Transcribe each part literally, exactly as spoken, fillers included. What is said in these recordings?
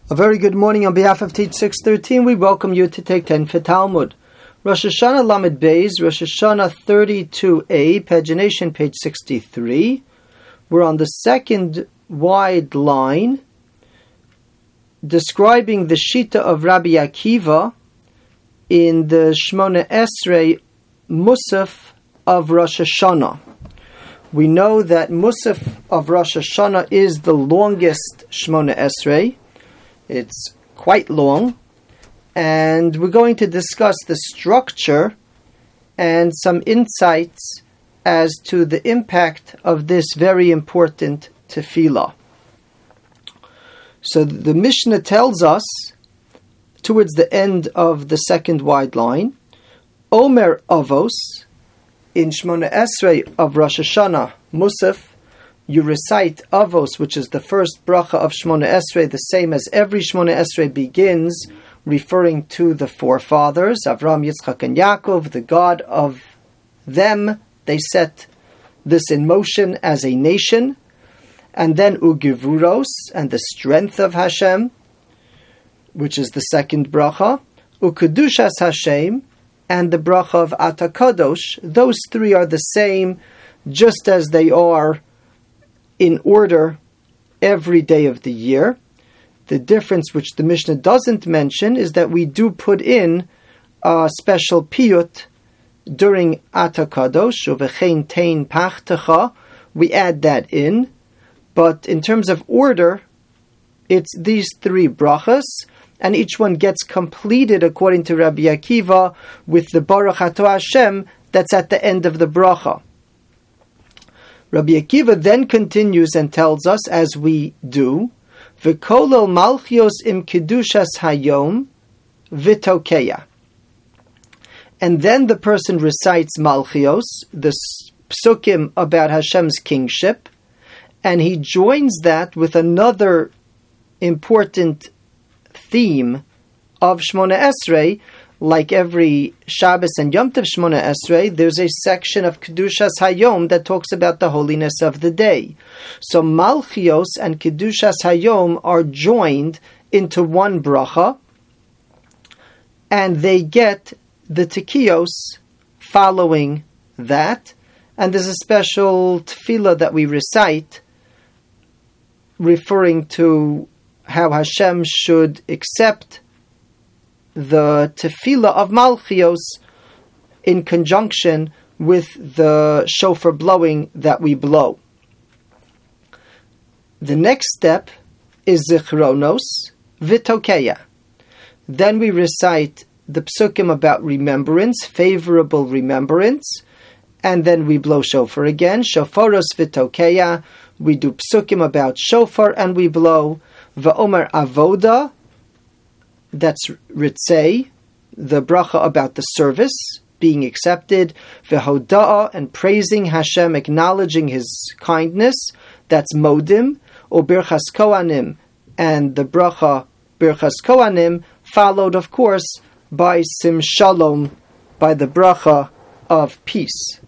A very good morning on behalf of Teach six thirteen. We welcome you to take ten for Talmud. Rosh Hashanah Lamed Beis, Rosh Hashanah thirty-two A, pagination page sixty-three. We're on the second wide line, describing the Shita of Rabbi Akiva in the Shmona Esrei Musaf of Rosh Hashanah. We know that Musaf of Rosh Hashanah is the longest Shmona Esrei. It's quite long, and we're going to discuss the structure and some insights as to the impact of this very important tefillah. So the Mishnah tells us, towards the end of the second wide line, Omer Avos, in Shmona Esrei of Rosh Hashanah, Musaf, you recite Avos, which is the first bracha of Shmona Esrei, the same as every Shmona Esrei begins, referring to the forefathers, Avram, Yitzchak, and Yaakov, the God of them. They set this in motion as a nation. And then Ugivuros, and the strength of Hashem, which is the second bracha, Ukedushas Hashem, and the bracha of Atakadosh. Those three are the same, just as they are in order every day of the year. The difference, which the Mishnah doesn't mention, is that we do put in a special piyut during Atakadosh, uvechein tein pachtecha. We add that in, but in terms of order, it's these three brachas, and each one gets completed according to Rabbi Akiva with the Baruch Ato Hashem that's at the end of the bracha. Rabbi Akiva then continues and tells us, as we do, V'kolol malchios im kedushas hayom v'tokeya. And then the person recites malchios, the psukim about Hashem's kingship, and he joins that with another important theme of Shmona Esrei. Like every Shabbos and Yom Tov Shmona Esrei, there's a section of Kedushas Hayom that talks about the holiness of the day. So Malchios and Kedushas Hayom are joined into one bracha, and they get the Tekiyos following that. And there's a special tefillah that we recite referring to how Hashem should accept the tefillah of Malchios in conjunction with the shofar blowing that we blow. The next step is Zichronos V'tokeya. Then we recite the psukim about remembrance, favorable remembrance, and then we blow shofar again. Shofaros V'tokeya. We do psukim about shofar and we blow. V'omer avoda. That's Ritzei, the bracha about the service being accepted, V'hoda'ah, and praising Hashem, acknowledging His kindness. That's Modim, or Birchas Kohanim, and the bracha Birchas Kohanim, followed, of course, by Sim Shalom, by the bracha of peace.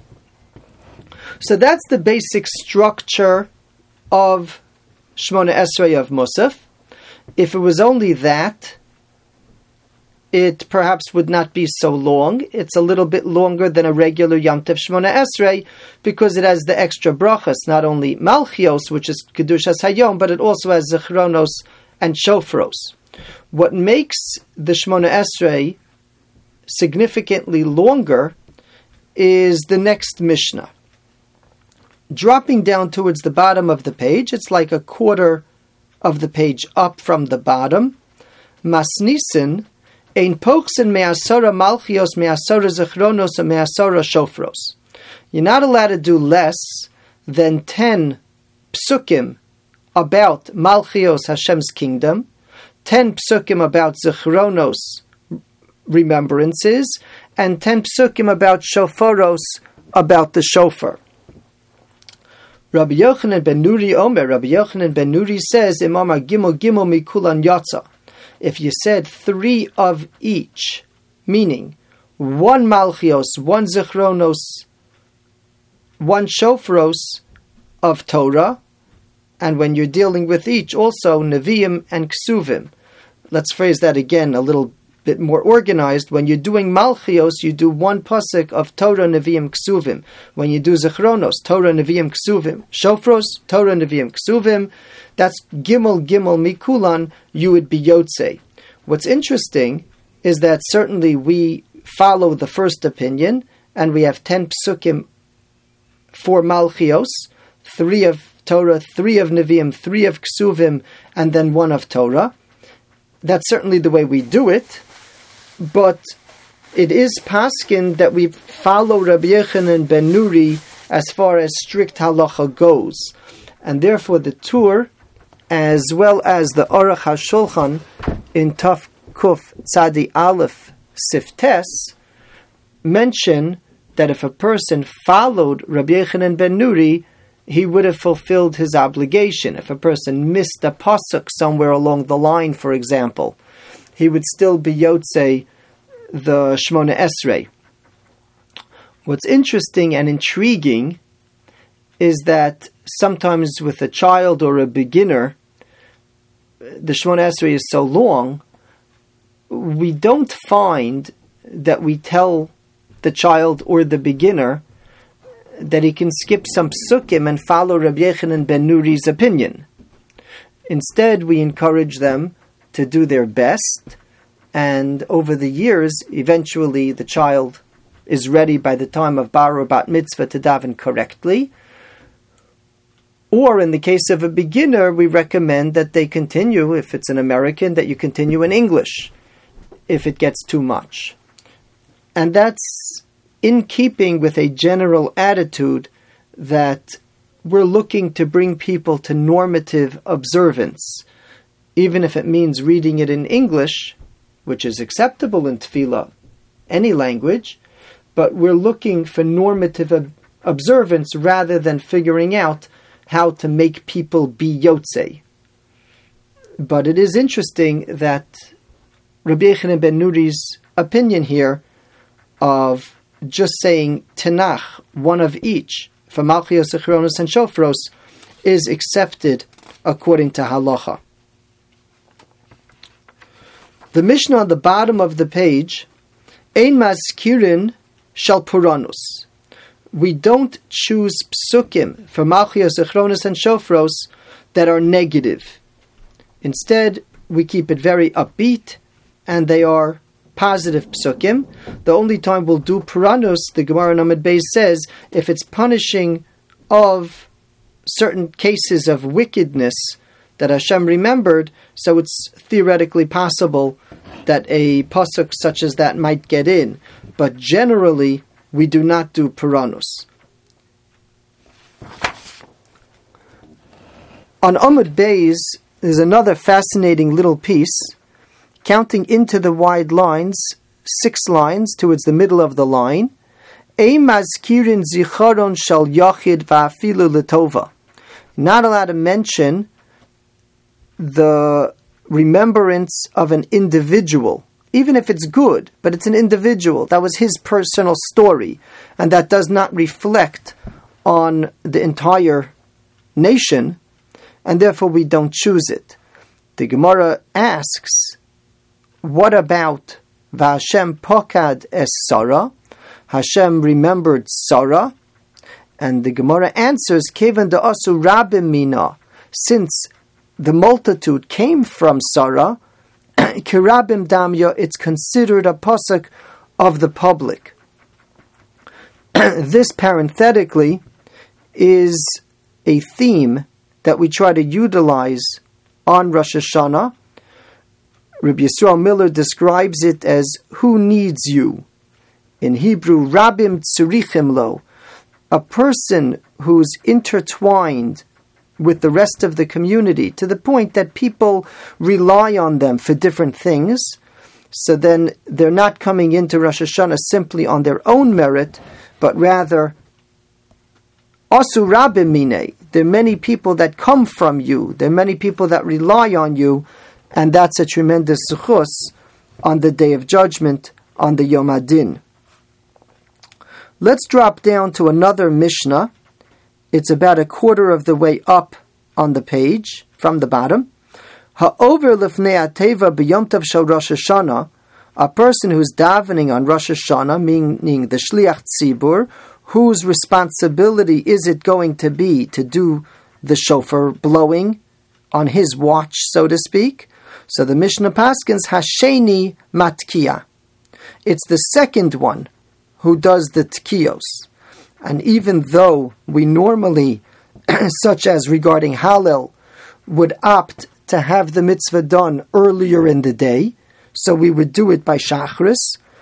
So that's the basic structure of Shmona Esrei of Musaf. If it was only that, it perhaps would not be so long. It's a little bit longer than a regular Yom Tov Shmona Esrei because it has the extra brachas, not only Malchios, which is Kedushas Hayom, but it also has Zichronos and Shofaros. What makes the Shmona Esrei significantly longer is the next Mishnah. Dropping down towards the bottom of the page, it's like a quarter of the page up from the bottom. Masnisin ein pochsen me'asora malchios me'asora zichronos me'asora shofros. You're not allowed to do less than ten psukim about malchios, Hashem's kingdom, ten psukim about zichronos, remembrances, and ten psukim about shofaros, about the shofar. Rabbi Yochanan ben Nuri Omer, Rabbi Yochanan ben Nuri says, Imamar gimel gimel mikulan yatsa. If you said three of each, meaning one malchios, one zichronos, one shofaros of Torah, and when you're dealing with each, also Nevi'im and Ksuvim. Let's phrase that again a little bit more organized. When you're doing Malchios, you do one pasuk of Torah, Nevi'im, Ksuvim. When you do Zechronos, Torah, Nevi'im, Ksuvim. Shofros, Torah, Nevi'im, Ksuvim. That's Gimel, Gimel, Mikulan, you would be Yotzei. What's interesting is that certainly we follow the first opinion, and we have ten psukim for Malchios, three of Torah, three of Nevi'im, three of Ksuvim, and then one of Torah. That's certainly the way we do it, but it is paskin that we follow Rabbi Yochanan ben Nuri as far as strict halacha goes. And therefore the Tur, as well as the Aruch HaShulchan in Taf Kuf Tzadi Aleph Siftes, mention that if a person followed Rabbi Yochanan ben Nuri, he would have fulfilled his obligation. If a person missed a pasuk somewhere along the line, for example, he would still be Yotzei the Shmona Esrei. What's interesting and intriguing is that sometimes with a child or a beginner, the Shmona Esrei is so long, we don't find that we tell the child or the beginner that he can skip some psukim and follow Rabbi Yochanan ben Nuri's opinion. Instead, we encourage them to do their best, and over the years, eventually the child is ready by the time of bar or bat mitzvah to daven correctly. Or in the case of a beginner, we recommend that they continue, if it's an American, that you continue in English, if it gets too much. And that's in keeping with a general attitude that we're looking to bring people to normative observance, even if it means reading it in English, which is acceptable in Tefillah, any language, but we're looking for normative ob- observance rather than figuring out how to make people be Yotzei. But it is interesting that Rabbi Yochanan ben Nuri's opinion here of just saying Tanakh, one of each, for Malchios, Zechronos, and Shofros, is accepted according to halacha. The Mishnah on the bottom of the page, Ein Mazkirin Shal Puranus. We don't choose psukim for Malchios, Zechronos, and Shofros that are negative. Instead, we keep it very upbeat, and they are positive psukim. The only time we'll do Puranus, the Gemara in Amud Beis says, if it's punishing of certain cases of wickedness that Hashem remembered, so it's theoretically possible that a pasuk such as that might get in. But generally, we do not do Puranus. On Amud Beis, there's another fascinating little piece, counting into the wide lines, six lines towards the middle of the line. Ein mazkirin zicharon shal yachid va'afilu letova. Not allowed to mention the remembrance of an individual, even if it's good, but it's an individual. That was his personal story, and that does not reflect on the entire nation, and therefore we don't choose it. The Gemara asks, what about V'Hashem pokad es Sarah? Hashem remembered Sarah, and the Gemara answers, Kevan da'asu rabim mina, since the multitude came from Sarah, kirabim damya, it's considered a pasuk of the public. This parenthetically is a theme that we try to utilize on Rosh Hashanah. Rabbi Yisrael Miller describes it as, who needs you? In Hebrew, rabim tzurichim lo, a person who's intertwined with the rest of the community to the point that people rely on them for different things. So then they're not coming into Rosh Hashanah simply on their own merit, but rather asu rabim mine. There are many people that come from you. There are many people that rely on you, and that's a tremendous zechus on the Day of Judgment, on the Yom Hadin. Let's drop down to another Mishnah. It's about a quarter of the way up on the page from the bottom. Ha'over lifnei ateva b'yom tov shel Rosh Hashanah, a person who's davening on Rosh Hashanah, meaning the Shliach Tzibur, whose responsibility is it going to be to do the shofar blowing on his watch, so to speak? So the Mishnah Paskins Hasheni Matkiya. It's the second one who does the tkiyos. And even though we normally, such as regarding Hallel, would opt to have the mitzvah done earlier in the day, so we would do it by Shachris,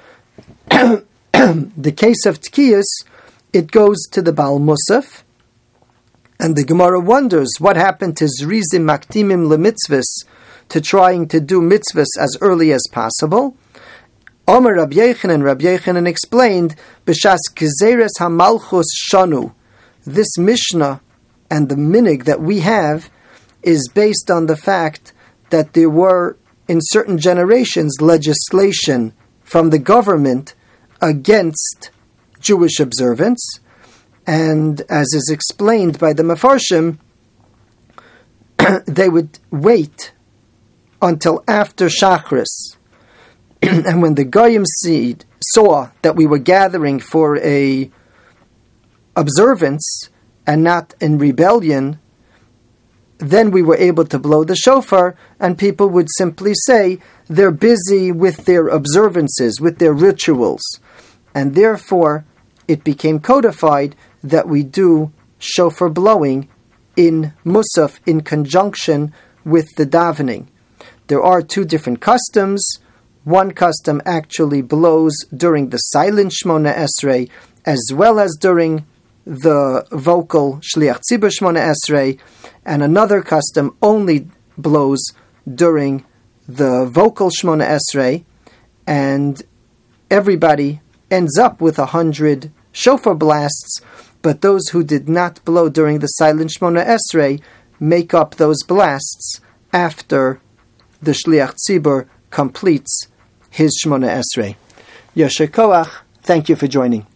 the case of tkiyos, it goes to the Baal Musaf, and the Gemara wonders what happened to Zrizim Maktimim LeMitzvahs, to trying to do mitzvahs as early as possible. Omer Rabbi Yechanan, Rabbi Yechanan explained, B'shas Gezeres HaMalchus Shanu, this Mishnah and the minig that we have is based on the fact that there were, in certain generations, legislation from the government against Jewish observance, and as is explained by the Mefarshim, they would wait until after Shachris. And when the Goyim seed saw that we were gathering for a observance and not in rebellion, then we were able to blow the shofar, and people would simply say they're busy with their observances, with their rituals. And therefore, it became codified that we do shofar blowing in Musaf in conjunction with the davening. There are two different customs. One custom actually blows during the silent Shmona Esrei, as well as during the vocal Shliach Tzibur Shmona Esrei, and another custom only blows during the vocal Shmona Esrei, and everybody ends up with a hundred shofar blasts, but those who did not blow during the silent Shmona Esrei make up those blasts after the Shliach Tzibur completes his Shmona Esrei. Yasher Koach, thank you for joining.